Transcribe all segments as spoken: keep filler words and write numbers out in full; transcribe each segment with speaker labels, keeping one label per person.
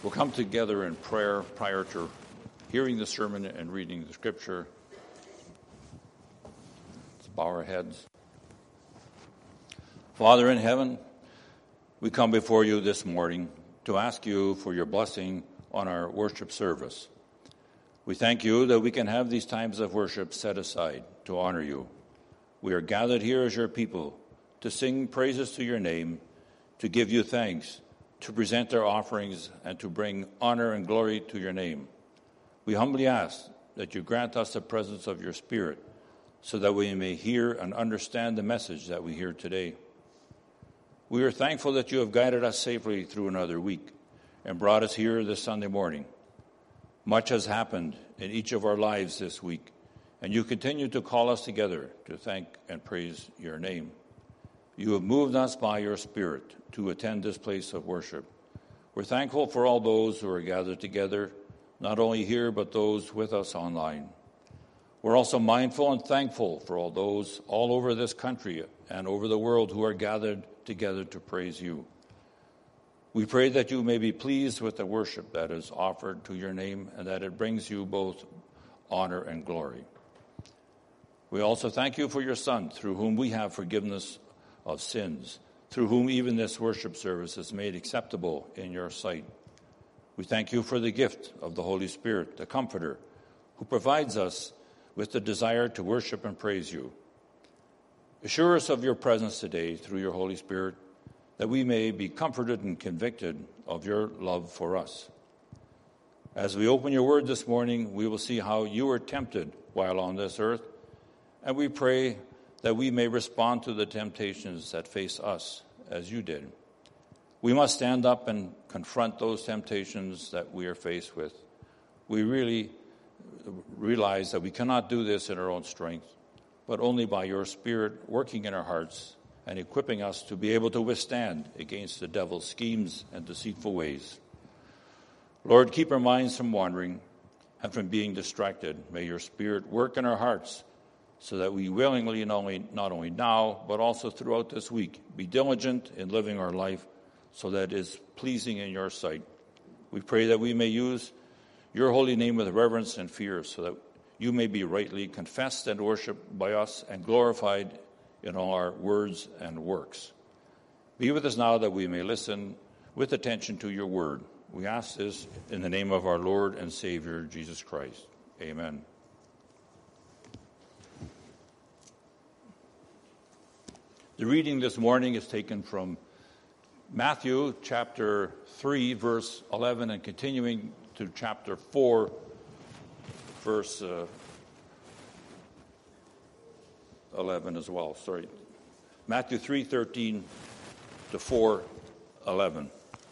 Speaker 1: We'll come together in prayer prior to hearing the sermon and reading the scripture. Let's bow our heads. Father in heaven, we come before you this morning to ask you for your blessing on our worship service. We thank you that we can have these times of worship set aside to honor you. We are gathered here as your people to sing praises to your name, to give you thanks, to present our offerings, and to bring honor and glory to your name. We humbly ask that you grant us the presence of your Spirit so that we may hear and understand the message that we hear today. We are thankful that you have guided us safely through another week and brought us here this Sunday morning. Much has happened in each of our lives this week, and you continue to call us together to thank and praise your name. You have moved us by your Spirit to attend this place of worship. We're thankful for all those who are gathered together, not only here, but those with us online. We're also mindful and thankful for all those all over this country and over the world who are gathered together to praise you. We pray that you may be pleased with the worship that is offered to your name and that it brings you both honor and glory. We also thank you for your Son, through whom we have forgiveness of sins, through whom even this worship service is made acceptable in your sight. We thank you for the gift of the Holy Spirit, the Comforter, who provides us with the desire to worship and praise you. Assure us of your presence today through your Holy Spirit, that we may be comforted and convicted of your love for us. As we open your word this morning, we will see how you were tempted while on this earth, and we pray that we may respond to the temptations that face us as you did. We must stand up and confront those temptations that we are faced with. We really realize that we cannot do this in our own strength, but only by your Spirit working in our hearts and equipping us to be able to withstand against the devil's schemes and deceitful ways. Lord, keep our minds from wandering and from being distracted. May your Spirit work in our hearts so that we willingly, not only, not only now, but also throughout this week, be diligent in living our life so that it is pleasing in your sight. We pray that we may use your holy name with reverence and fear so that you may be rightly confessed and worshipped by us and glorified in all our words and works. Be with us now that we may listen with attention to your word. We ask this in the name of our Lord and Savior, Jesus Christ. Amen. The reading this morning is taken from Matthew chapter three, verse eleven, and continuing to chapter four, verse uh, eleven as well. Sorry. Matthew three, thirteen to four, eleven.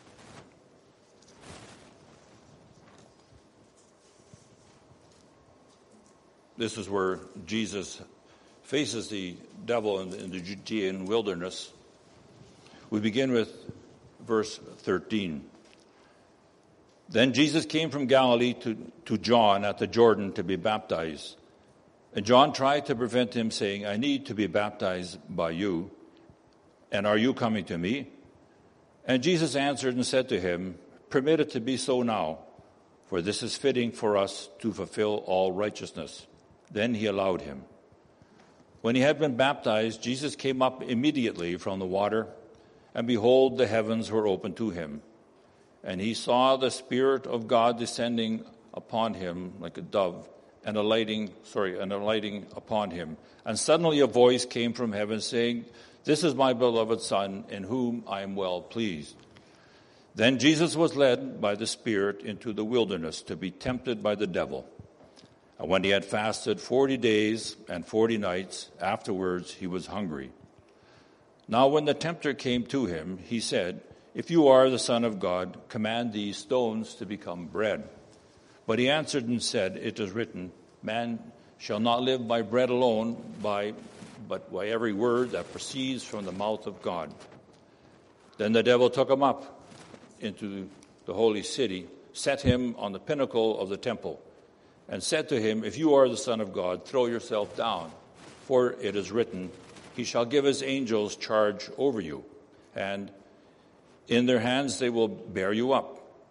Speaker 1: This is where Jesus faces the devil in the, in the Judean wilderness. We begin with verse thirteen. Then Jesus came from Galilee to, to John at the Jordan to be baptized. And John tried to prevent him, saying, I need to be baptized by you, and are you coming to me? And Jesus answered and said to him, permit it to be so now, for this is fitting for us to fulfill all righteousness. Then he allowed him. When he had been baptized, Jesus came up immediately from the water, and behold, the heavens were opened to him. And he saw the Spirit of God descending upon him like a dove, and alighting, sorry, and alighting upon him. And suddenly a voice came from heaven saying, this is my beloved Son, in whom I am well pleased. Then Jesus was led by the Spirit into the wilderness to be tempted by the devil. And when he had fasted forty days and forty nights, afterwards he was hungry. Now when the tempter came to him, he said, if you are the Son of God, command these stones to become bread. But he answered and said, it is written, man shall not live by bread alone, by, but by every word that proceeds from the mouth of God. Then the devil took him up into the holy city, set him on the pinnacle of the temple, and said to him, if you are the Son of God, throw yourself down, for it is written, he shall give his angels charge over you, and in their hands they will bear you up,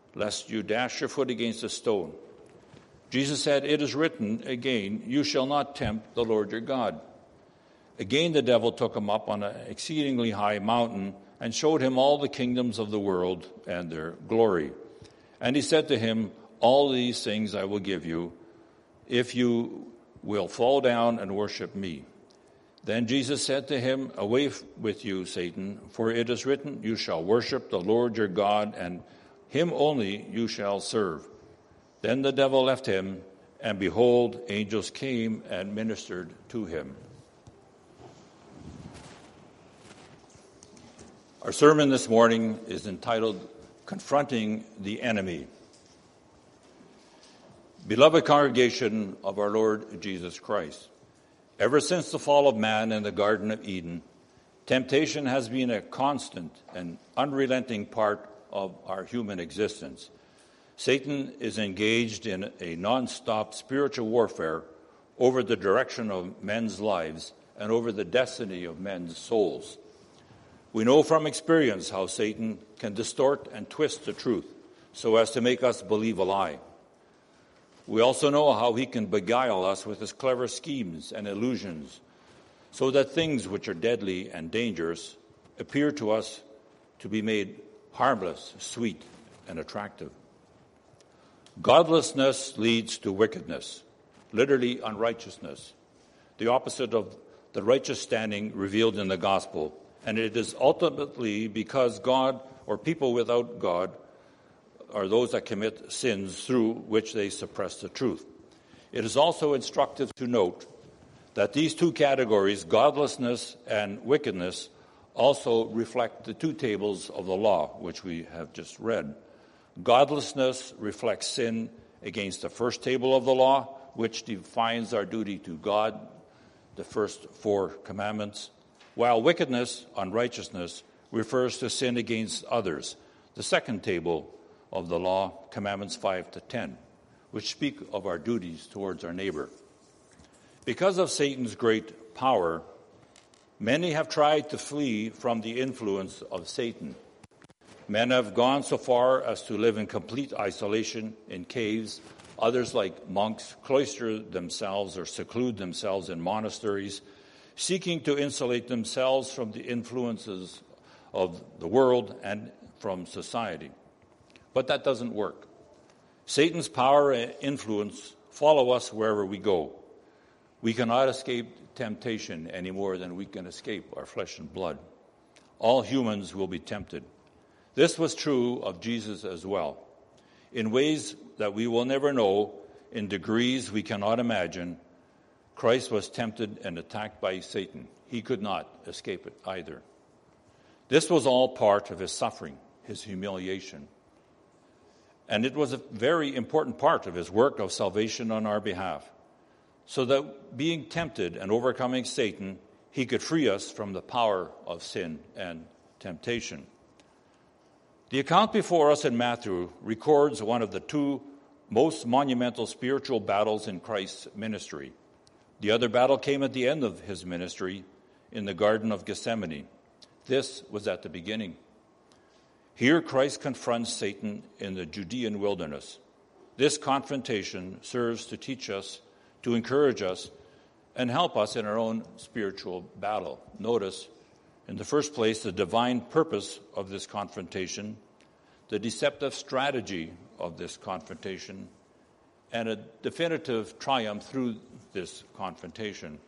Speaker 1: lest you dash your foot against a stone. Jesus said, it is written again, you shall not tempt the Lord your God. Again the devil took him up on an exceedingly high mountain and showed him all the kingdoms of the world and their glory. And he said to him, all these things I will give you, if you will fall down and worship me. Then Jesus said to him, away with you, Satan, for it is written, you shall worship the Lord your God, and him only you shall serve. Then the devil left him, and behold, angels came and ministered to him. Our sermon this morning is entitled, Confronting the Enemy. Beloved congregation of our Lord Jesus Christ, ever since the fall of man in the Garden of Eden, temptation has been a constant and unrelenting part of our human existence. Satan is engaged in a non-stop spiritual warfare over the direction of men's lives and over the destiny of men's souls. We know from experience how Satan can distort and twist the truth so as to make us believe a lie. We also know how he can beguile us with his clever schemes and illusions so that things which are deadly and dangerous appear to us to be made harmless, sweet, and attractive. Godlessness leads to wickedness, literally unrighteousness, the opposite of the righteous standing revealed in the gospel. And it is ultimately because God or people without God are those that commit sins through which they suppress the truth. It is also instructive to note that these two categories, godlessness and wickedness, also reflect the two tables of the law, which we have just read. Godlessness reflects sin against the first table of the law, which defines our duty to God, the first four commandments, while wickedness, unrighteousness, refers to sin against others, the second table of the law, commandments five to ten, which speak of our duties towards our neighbor. Because of Satan's great power, many have tried to flee from the influence of Satan. Men have gone so far as to live in complete isolation in caves. Others, like monks, cloister themselves or seclude themselves in monasteries, seeking to insulate themselves from the influences of the world and from society. But that doesn't work. Satan's power and influence follow us wherever we go. We cannot escape temptation any more than we can escape our flesh and blood. All humans will be tempted. This was true of Jesus as well. In ways that we will never know, in degrees we cannot imagine, Christ was tempted and attacked by Satan. He could not escape it either. This was all part of his suffering, his humiliation. And it was a very important part of his work of salvation on our behalf, so that being tempted and overcoming Satan, he could free us from the power of sin and temptation. The account before us in Matthew records one of the two most monumental spiritual battles in Christ's ministry. The other battle came at the end of his ministry in the Garden of Gethsemane. This was at the beginning. Here Christ confronts Satan in the Judean wilderness. This confrontation serves to teach us, to encourage us, and help us in our own spiritual battle. Notice, in the first place, the divine purpose of this confrontation, the deceptive strategy of this confrontation, and a definitive triumph through this confrontation.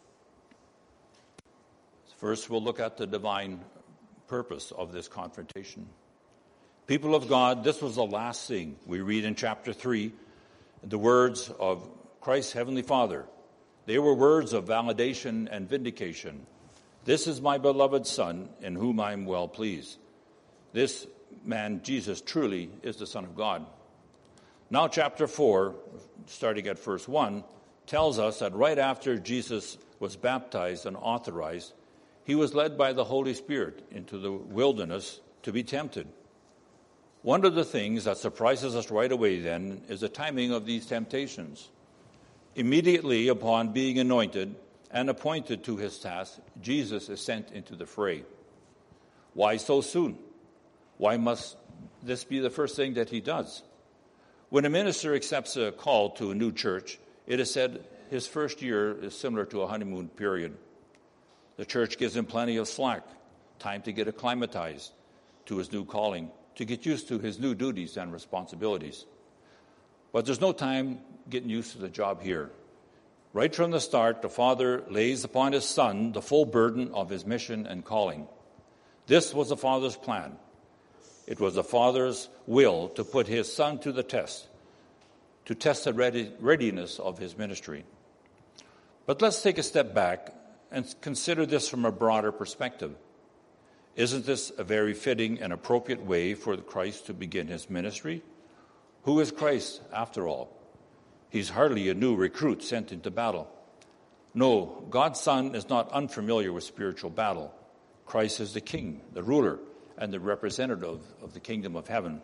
Speaker 1: First, we'll look at the divine purpose of this confrontation. People of God, this was the last thing we read in chapter three, the words of Christ's Heavenly Father. They were words of validation and vindication. This is my beloved Son, in whom I am well pleased. This man, Jesus, truly is the Son of God. Now chapter four, starting at verse one, tells us that right after Jesus was baptized and authorized, he was led by the Holy Spirit into the wilderness to be tempted. One of the things that surprises us right away then is the timing of these temptations. Immediately upon being anointed and appointed to his task, Jesus is sent into the fray. Why so soon? Why must this be the first thing that he does? When a minister accepts a call to a new church, it is said his first year is similar to a honeymoon period. The church gives him plenty of slack, time to get acclimatized to his new calling, to get used to his new duties and responsibilities. But there's no time getting used to the job here. Right from the start, the Father lays upon his Son the full burden of his mission and calling. This was the Father's plan. It was the Father's will to put his Son to the test, to test the ready, readiness of his ministry. But let's take a step back and consider this from a broader perspective. Isn't this a very fitting and appropriate way for Christ to begin his ministry? Who is Christ, after all? He's hardly a new recruit sent into battle. No, God's Son is not unfamiliar with spiritual battle. Christ is the King, the ruler, and the representative of the kingdom of heaven.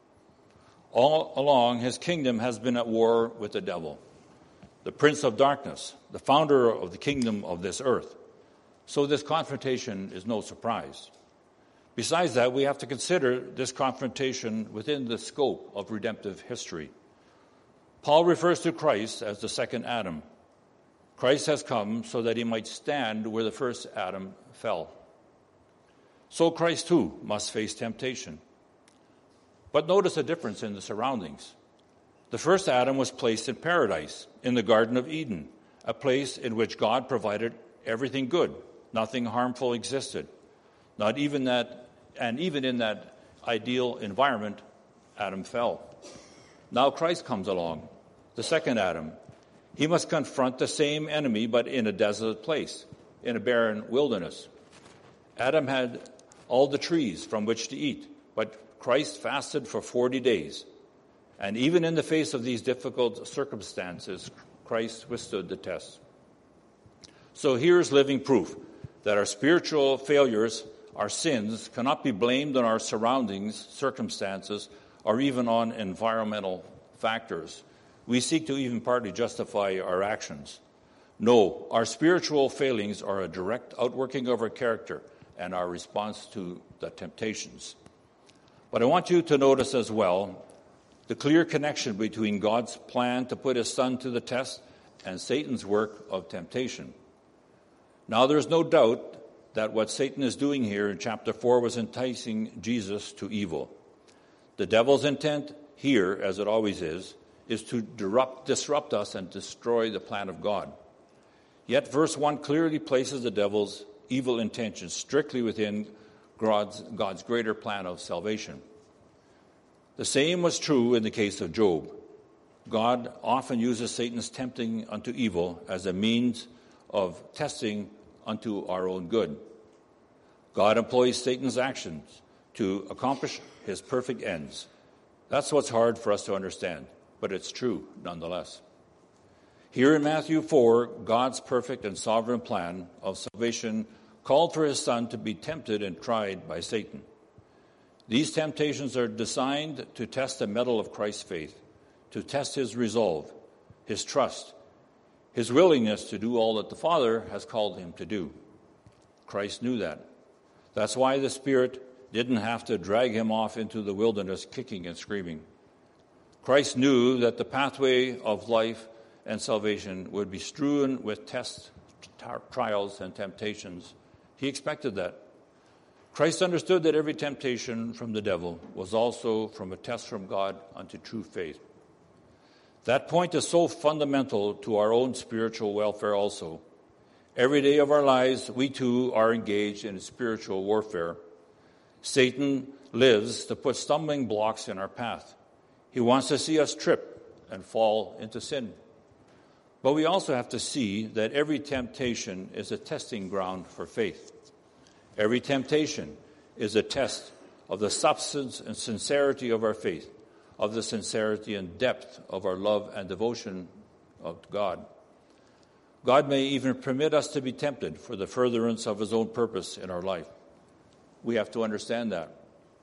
Speaker 1: All along, his kingdom has been at war with the devil, the prince of darkness, the founder of the kingdom of this earth. So this confrontation is no surprise. Besides that, we have to consider this confrontation within the scope of redemptive history. Paul refers to Christ as the second Adam. Christ has come so that he might stand where the first Adam fell. So Christ, too, must face temptation. But notice a difference in the surroundings. The first Adam was placed in paradise, in the Garden of Eden, a place in which God provided everything good. Nothing harmful existed. Not even that, and even in that ideal environment, Adam fell. Now Christ comes along, the second Adam. He must confront the same enemy, but in a desolate place, in a barren wilderness. Adam had all the trees from which to eat, but Christ fasted for forty days. And even in the face of these difficult circumstances, Christ withstood the test. So here's living proof that our spiritual failures, our sins, cannot be blamed on our surroundings, circumstances, or even on environmental factors. We seek to even partly justify our actions. No, our spiritual failings are a direct outworking of our character and our response to the temptations. But I want you to notice as well the clear connection between God's plan to put his Son to the test and Satan's work of temptation. Now, there's no doubt that what Satan is doing here in chapter four was enticing Jesus to evil. The devil's intent here, as it always is, is to disrupt, disrupt us and destroy the plan of God. Yet verse one clearly places the devil's evil intentions strictly within God's, God's greater plan of salvation. The same was true in the case of Job. God often uses Satan's tempting unto evil as a means of testing unto our own good. God employs Satan's actions to accomplish his perfect ends. That's what's hard for us to understand, but it's true nonetheless. Here in Matthew four, God's perfect and sovereign plan of salvation called for his Son to be tempted and tried by Satan. These temptations are designed to test the mettle of Christ's faith, to test his resolve, his trust, his willingness to do all that the Father has called him to do. Christ knew that. That's why the Spirit didn't have to drag him off into the wilderness kicking and screaming. Christ knew that the pathway of life and salvation would be strewn with tests, trials, and temptations. He expected that. Christ understood that every temptation from the devil was also from a test from God unto true faith. That point is so fundamental to our own spiritual welfare also. Every day of our lives, we too are engaged in spiritual warfare. Satan lives to put stumbling blocks in our path. He wants to see us trip and fall into sin. But we also have to see that every temptation is a testing ground for faith. Every temptation is a test of the substance and sincerity of our faith, of the sincerity and depth of our love and devotion of God. God may even permit us to be tempted for the furtherance of his own purpose in our life. We have to understand that.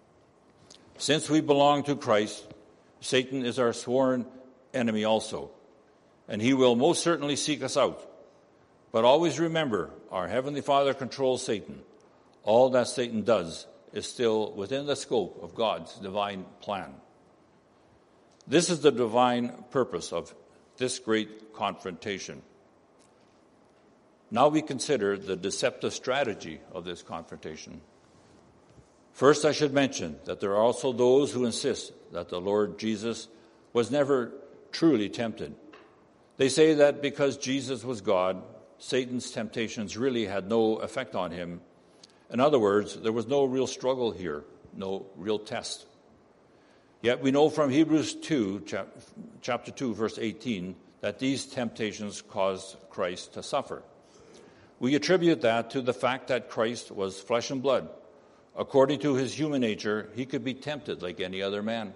Speaker 1: Since we belong to Christ, Satan is our sworn enemy also, and he will most certainly seek us out. But always remember, our Heavenly Father controls Satan. All that Satan does is still within the scope of God's divine plan. This is the divine purpose of this great confrontation. Now we consider the deceptive strategy of this confrontation. First, I should mention that there are also those who insist that the Lord Jesus was never truly tempted. They say that because Jesus was God, Satan's temptations really had no effect on him. In other words, there was no real struggle here, no real test. Yet we know from Hebrews two, chapter two, verse eighteen, that these temptations caused Christ to suffer. We attribute that to the fact that Christ was flesh and blood. According to his human nature, he could be tempted like any other man.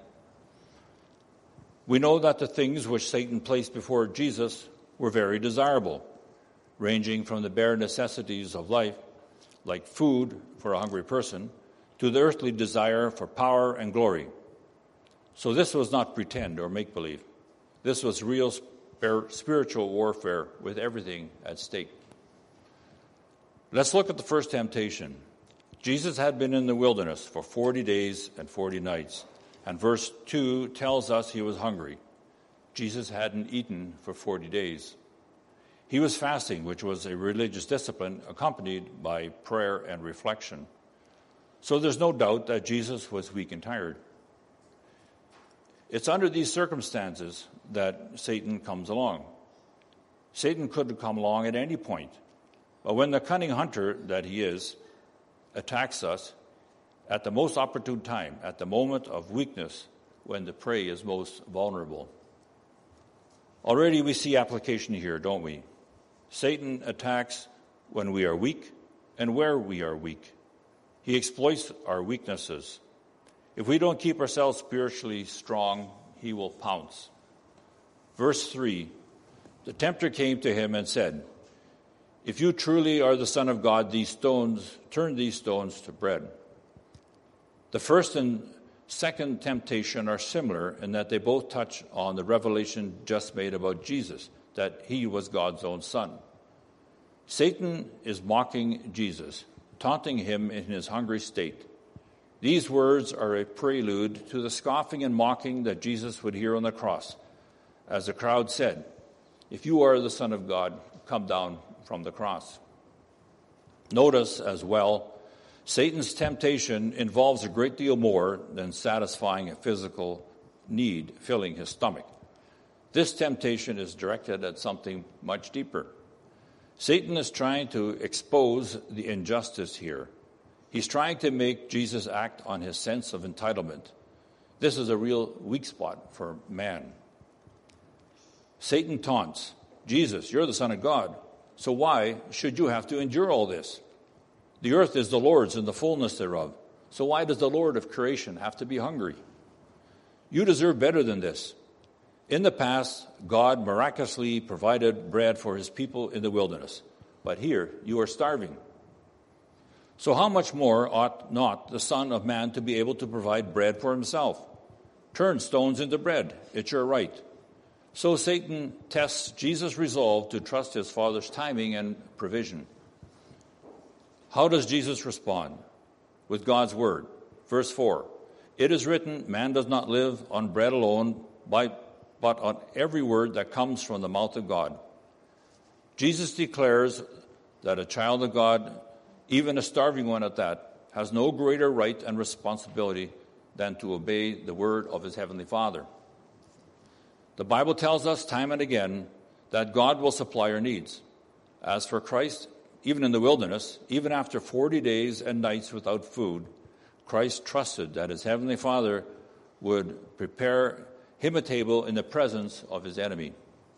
Speaker 1: We know that the things which Satan placed before Jesus were very desirable, ranging from the bare necessities of life, like food for a hungry person, to the earthly desire for power and glory. So this was not pretend or make-believe. This was real spiritual warfare with everything at stake. Let's look at the first temptation. Jesus had been in the wilderness for forty days and forty nights, and verse two tells us he was hungry. Jesus hadn't eaten for forty days. He was fasting, which was a religious discipline accompanied by prayer and reflection. So there's no doubt that Jesus was weak and tired. It's under these circumstances that Satan comes along. Satan could have come along at any point, but when the cunning hunter that he is attacks us at the most opportune time, at the moment of weakness, when the prey is most vulnerable. Already we see application here, don't we? Satan attacks when we are weak and where we are weak. He exploits our weaknesses. If we don't keep ourselves spiritually strong, he will pounce. Verse three, the tempter came to him and said, "If you truly are the Son of God, these stones, turn these stones to bread." The first and second temptation are similar in that they both touch on the revelation just made about Jesus, that he was God's own Son. Satan is mocking Jesus, taunting him in his hungry state. These words are a prelude to the scoffing and mocking that Jesus would hear on the cross, as the crowd said, "If you are the Son of God, come down from the cross." Notice as well, Satan's temptation involves a great deal more than satisfying a physical need, filling his stomach. This temptation is directed at something much deeper. Satan is trying to expose the injustice here. He's trying to make Jesus act on his sense of entitlement. This is a real weak spot for man. Satan taunts, "Jesus, you're the Son of God. So why should you have to endure all this? The earth is the Lord's and the fullness thereof. So why does the Lord of creation have to be hungry? You deserve better than this." In the past, God miraculously provided bread for his people in the wilderness. But here, you are starving. So how much more ought not the Son of Man to be able to provide bread for himself? Turn stones into bread. It's your right. So Satan tests Jesus' resolve to trust his Father's timing and provision. How does Jesus respond? With God's word. Verse four, "It is written, man does not live on bread alone, but on every word that comes from the mouth of God." Jesus declares that a child of God, even a starving one at that, has no greater right and responsibility than to obey the word of his heavenly Father. The Bible tells us time and again that God will supply our needs. As for Christ, even in the wilderness, even after forty days and nights without food, Christ trusted that his heavenly Father would prepare him a table in the presence of his enemy.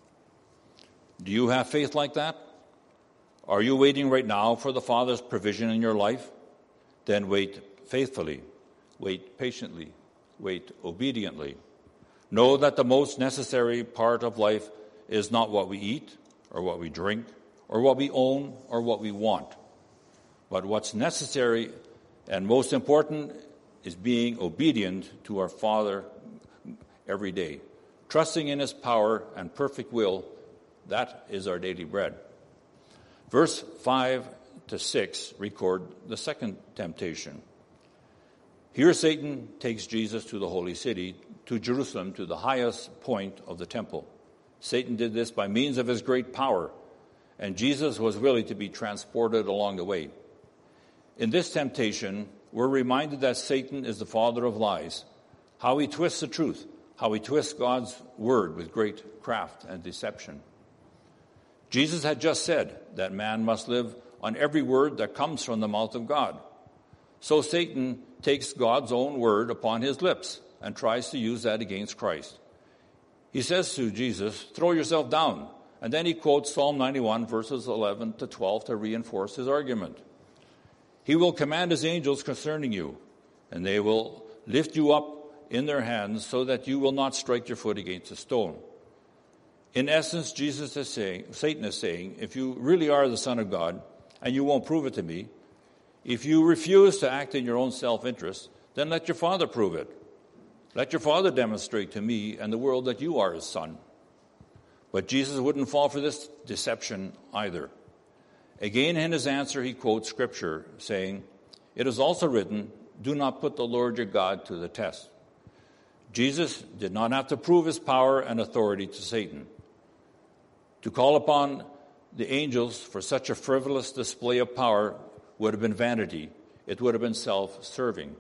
Speaker 1: Do you have faith like that? Are you waiting right now for the Father's provision in your life? Then wait faithfully, wait patiently, wait obediently. Know that the most necessary part of life is not what we eat or what we drink or what we own or what we want. But what's necessary and most important is being obedient to our Father every day, trusting in his power and perfect will. That is our daily bread. Verse five to six record the second temptation. Here Satan takes Jesus to the holy city, to Jerusalem, to the highest point of the temple. Satan did this by means of his great power, and Jesus was willing to be transported along the way. In this temptation, we're reminded that Satan is the father of lies, how he twists the truth, how he twists God's word with great craft and deception. Jesus had just said that man must live on every word that comes from the mouth of God. So Satan takes God's own word upon his lips and tries to use that against Christ. He says to Jesus, "Throw yourself down." And then he quotes Psalm ninety-one, verses eleven to twelve to reinforce his argument. "He will command his angels concerning you, and they will lift you up in their hands so that you will not strike your foot against a stone." In essence, Jesus is saying, Satan is saying, if you really are the Son of God, and you won't prove it to me, if you refuse to act in your own self-interest, then let your Father prove it. Let your Father demonstrate to me and the world that you are his Son. But Jesus wouldn't fall for this deception either. Again, in his answer, he quotes Scripture, saying, "It is also written, 'Do not put the Lord your God to the test.'" Jesus did not have to prove his power and authority to Satan. To call upon the angels for such a frivolous display of power would have been vanity. It would have been self-serving.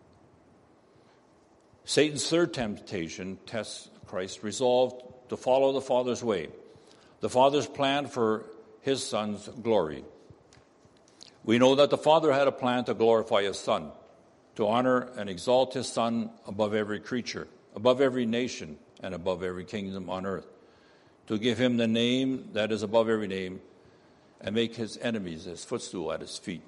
Speaker 1: Satan's third temptation tests Christ's resolve to follow the Father's way, the Father's plan for his Son's glory. We know that the Father had a plan to glorify his Son, to honor and exalt his Son above every creature, above every nation, and above every kingdom on earth, to give him the name that is above every name, and make his enemies his footstool at his feet.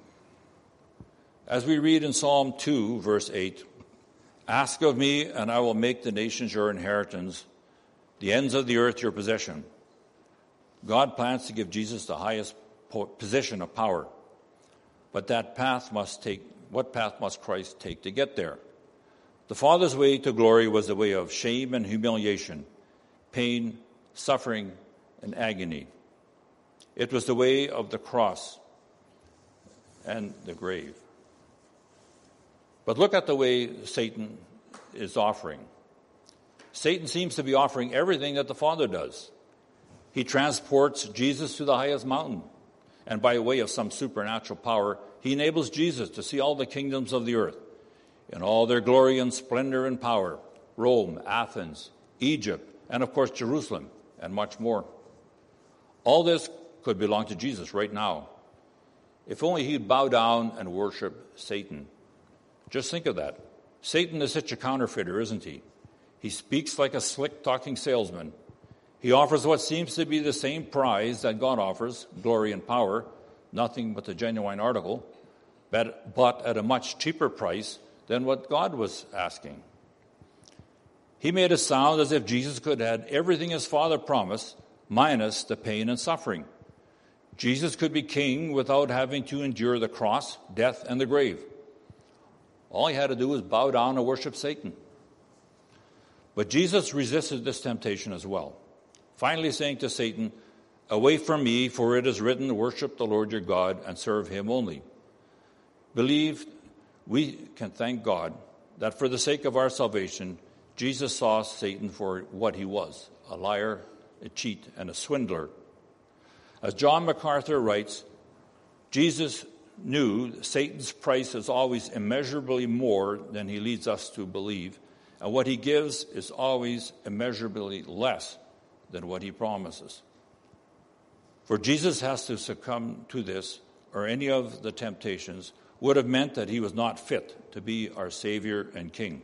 Speaker 1: As we read in Psalm two, verse eight, "Ask of me, and I will make the nations your inheritance, the ends of the earth your possession." God plans to give Jesus the highest position of power, but that path must take, what path must Christ take to get there? The Father's way to glory was the way of shame and humiliation, pain, suffering, and agony. It was the way of the cross and the grave. But look at the way Satan is offering. Satan seems to be offering everything that the Father does. He transports Jesus to the highest mountain, and by way of some supernatural power, he enables Jesus to see all the kingdoms of the earth in all their glory and splendor and power: Rome, Athens, Egypt, and of course Jerusalem, and much more. All this could belong to Jesus right now, if only he'd bow down and worship Satan. Just think of that. Satan is such a counterfeiter, isn't he? He speaks like a slick-talking salesman. He offers what seems to be the same prize that God offers, glory and power, nothing but the genuine article, but, but at a much cheaper price than what God was asking. He made it sound as if Jesus could have everything his Father promised, minus the pain and suffering. Jesus could be king without having to endure the cross, death, and the grave. All he had to do was bow down and worship Satan. But Jesus resisted this temptation as well, finally saying to Satan, "Away from me, for it is written, worship the Lord your God and serve him only." Believe, we can thank God that for the sake of our salvation, Jesus saw Satan for what he was, a liar, a cheat, and a swindler. As John MacArthur writes, Jesus knew Satan's price is always immeasurably more than he leads us to believe, and what he gives is always immeasurably less than what he promises. For Jesus has to succumb to this or any of the temptations would have meant that he was not fit to be our Savior and King.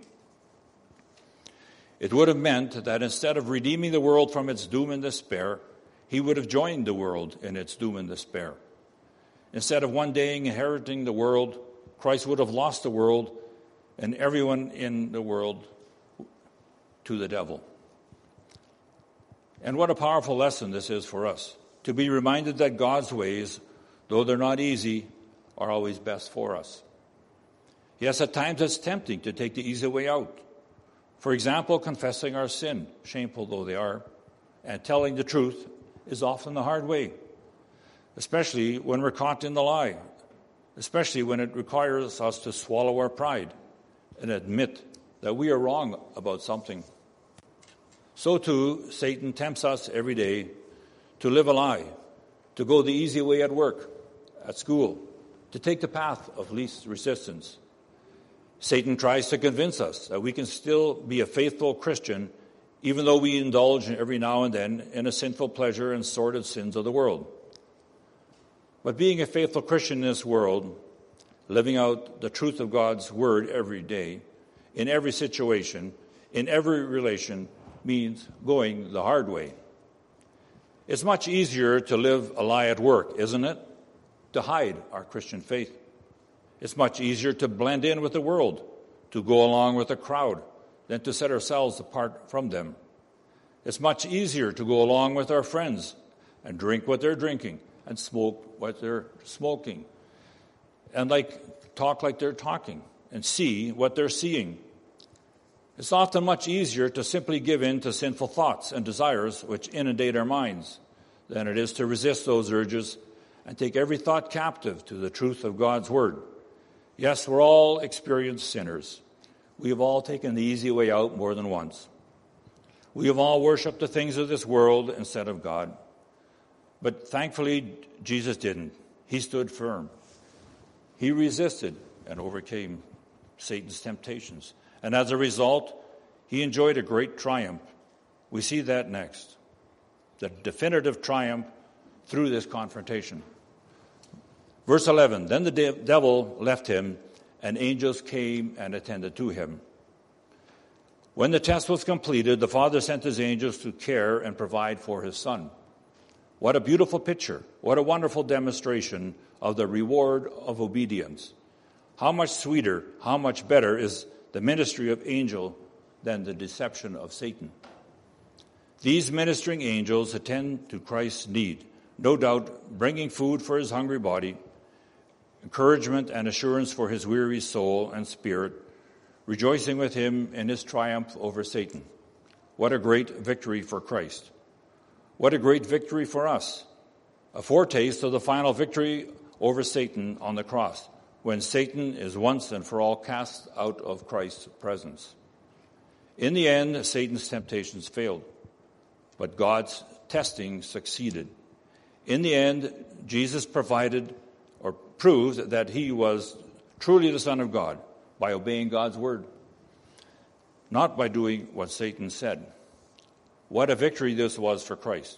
Speaker 1: It would have meant that instead of redeeming the world from its doom and despair, he would have joined the world in its doom and despair. Instead of one day inheriting the world, Christ would have lost the world and everyone in the world to the devil. And what a powerful lesson this is for us, to be reminded that God's ways, though they're not easy, are always best for us. Yes, at times it's tempting to take the easy way out. For example, confessing our sin, shameful though they are, and telling the truth is often the hard way, especially when we're caught in the lie, especially when it requires us to swallow our pride, and admit that we are wrong about something. So too, Satan tempts us every day to live a lie, to go the easy way at work, at school, to take the path of least resistance. Satan tries to convince us that we can still be a faithful Christian even though we indulge every now and then in a sinful pleasure and sordid sins of the world. But being a faithful Christian in this world, living out the truth of God's word every day, in every situation, in every relation, means going the hard way. It's much easier to live a lie at work, isn't it? To hide our Christian faith. It's much easier to blend in with the world, to go along with the crowd, than to set ourselves apart from them. It's much easier to go along with our friends and drink what they're drinking and smoke what they're smoking and like talk like they're talking and see what they're seeing. It's often much easier to simply give in to sinful thoughts and desires which inundate our minds than it is to resist those urges and take every thought captive to the truth of God's word. Yes, we're all experienced sinners. We have all taken the easy way out more than once. We have all worshipped the things of this world instead of God. But thankfully, Jesus didn't. He stood firm. He resisted and overcame Satan's temptations. And as a result, he enjoyed a great triumph. We see that next. The definitive triumph through this confrontation. Verse eleven, then the de- devil left him, and angels came and attended to him. When the test was completed, the Father sent his angels to care and provide for his Son. What a beautiful picture. What a wonderful demonstration of the reward of obedience. How much sweeter, how much better is the ministry of angel than the deception of Satan. These ministering angels attend to Christ's need, no doubt bringing food for his hungry body, encouragement and assurance for his weary soul and spirit, rejoicing with him in his triumph over Satan. What a great victory for Christ. What a great victory for us. A foretaste of the final victory over Satan on the cross, when Satan is once and for all cast out of Christ's presence. In the end, Satan's temptations failed, but God's testing succeeded. In the end, Jesus provided or proved that he was truly the Son of God by obeying God's word, not by doing what Satan said. What a victory this was for Christ.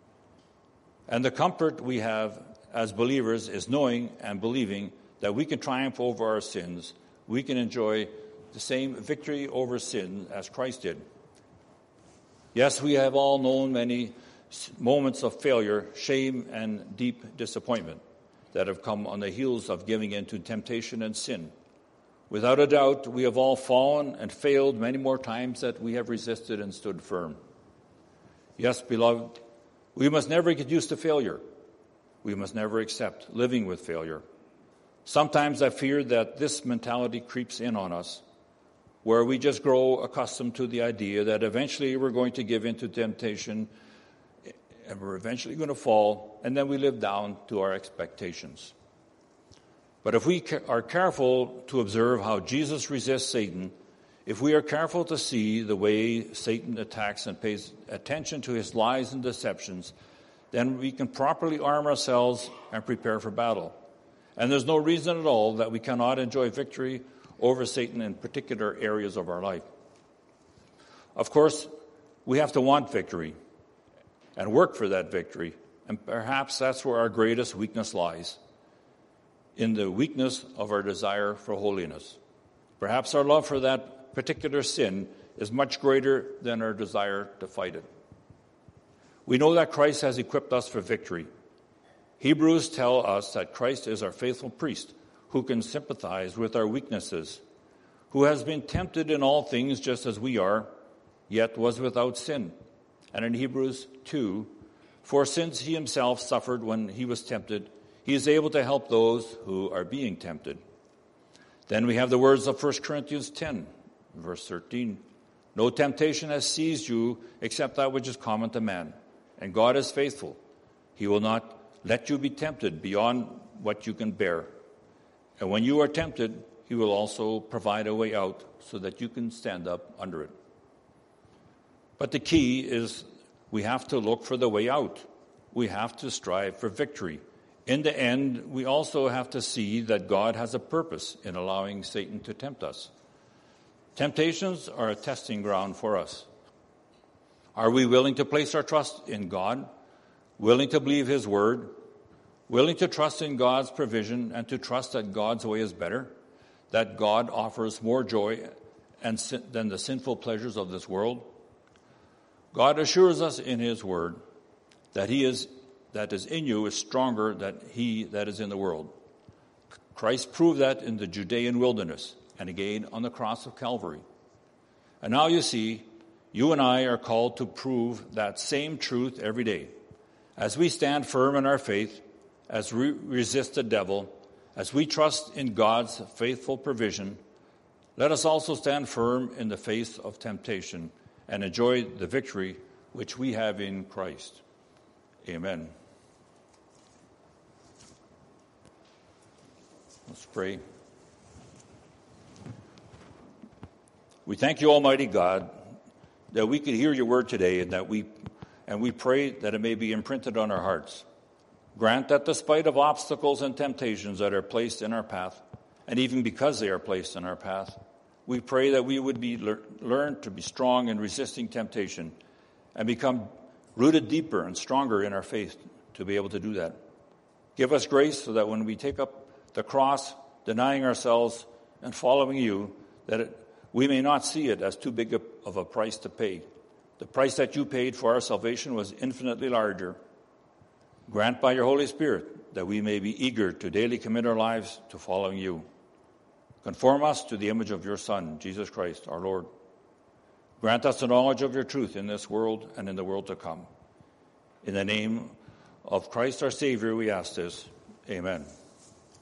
Speaker 1: And the comfort we have as believers is knowing and believing that we can triumph over our sins. We can enjoy the same victory over sin as Christ did. Yes, we have all known many moments of failure, shame, and deep disappointment that have come on the heels of giving in to temptation and sin. Without a doubt, we have all fallen and failed many more times that we have resisted and stood firm. Yes, beloved, we must never get used to failure. We must never accept living with failure. Sometimes I fear that this mentality creeps in on us, where we just grow accustomed to the idea that eventually we're going to give in to temptation and we're eventually going to fall, and then we live down to our expectations. But if we are careful to observe how Jesus resists Satan, if we are careful to see the way Satan attacks and pays attention to his lies and deceptions, then we can properly arm ourselves and prepare for battle. And there's no reason at all that we cannot enjoy victory over Satan in particular areas of our life. Of course, we have to want victory and work for that victory. And perhaps that's where our greatest weakness lies, in the weakness of our desire for holiness. Perhaps our love for that particular sin is much greater than our desire to fight it. We know that Christ has equipped us for victory. Hebrews tell us that Christ is our faithful priest who can sympathize with our weaknesses, who has been tempted in all things just as we are, yet was without sin. And in Hebrews two, for since he himself suffered when he was tempted, he is able to help those who are being tempted. Then we have the words of First Corinthians ten, verse thirteen. No temptation has seized you except that which is common to man. And God is faithful. He will not let you be tempted beyond what you can bear. And when you are tempted, he will also provide a way out so that you can stand up under it. But the key is we have to look for the way out. We have to strive for victory. In the end, we also have to see that God has a purpose in allowing Satan to tempt us. Temptations are a testing ground for us. Are we willing to place our trust in God, willing to believe his word, willing to trust in God's provision and to trust that God's way is better, that God offers more joy and sin, than the sinful pleasures of this world? God assures us in his word that he is that is in you is stronger than he that is in the world. Christ proved that in the Judean wilderness and again on the cross of Calvary. And now you see, you and I are called to prove that same truth every day. As we stand firm in our faith, as we resist the devil, as we trust in God's faithful provision, let us also stand firm in the face of temptation and enjoy the victory which we have in Christ. Amen. Let's pray. We thank you, Almighty God, that we could hear your word today, and that we and we pray that it may be imprinted on our hearts. Grant that despite of obstacles and temptations that are placed in our path, and even because they are placed in our path, we pray that we would be lear- learn to be strong in resisting temptation and become rooted deeper and stronger in our faith to be able to do that. Give us grace so that when we take up the cross, denying ourselves and following you, that it, we may not see it as too big a, of a price to pay. The price that you paid for our salvation was infinitely larger. Grant by your Holy Spirit that we may be eager to daily commit our lives to following you. Conform us to the image of your Son, Jesus Christ, our Lord. Grant us the knowledge of your truth in this world and in the world to come. In the name of Christ our Savior, we ask this. Amen.